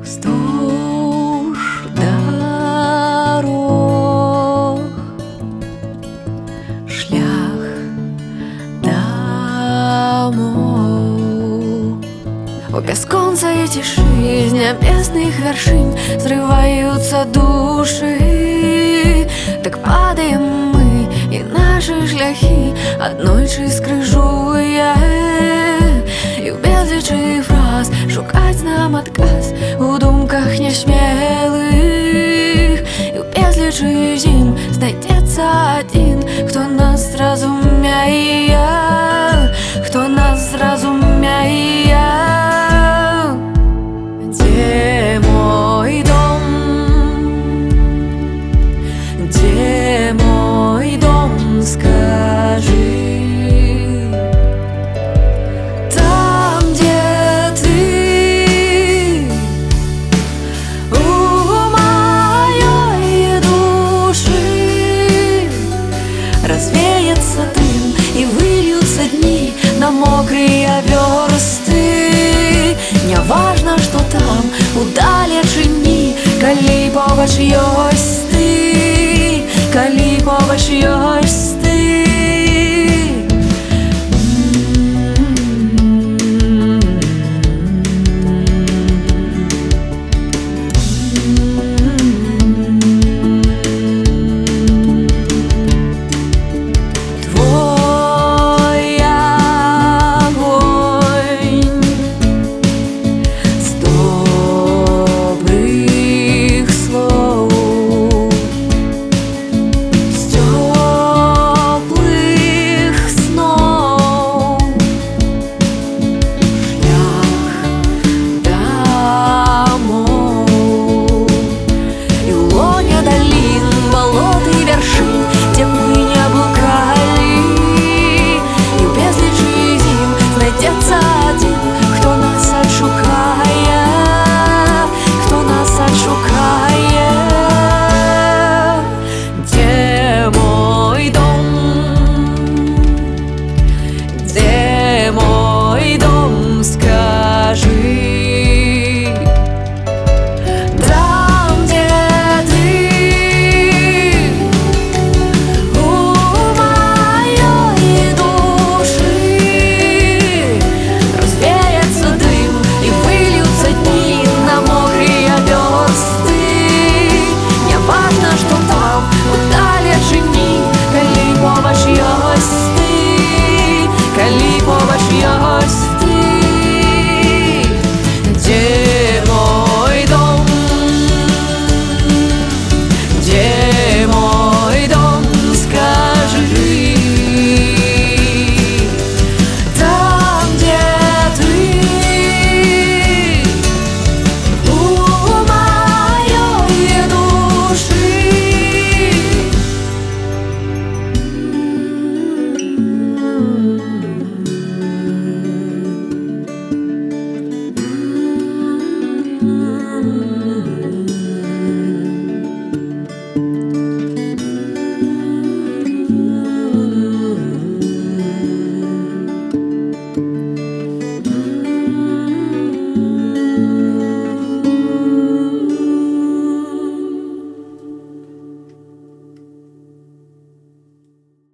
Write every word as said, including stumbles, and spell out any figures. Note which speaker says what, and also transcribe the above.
Speaker 1: Вздовж дорог шлях домой. У бесконца и тиши из небесных вершин взрываются души. Так падаем мы и наши шляхи одной чискри жує. І в безлічі фраз шукать нам отказ у думках несмелых. І в безлічі зим знайдеться один, хто нас зрозуміє, хто нас зрозуміє. Где мой дом? Где мой дом? Скажи. Развеется дым и выльются дни на мокрые версты. Не важно, что там удалечині, коли побач ёсць ты, коли побач ёсць ты. Mm-hmm.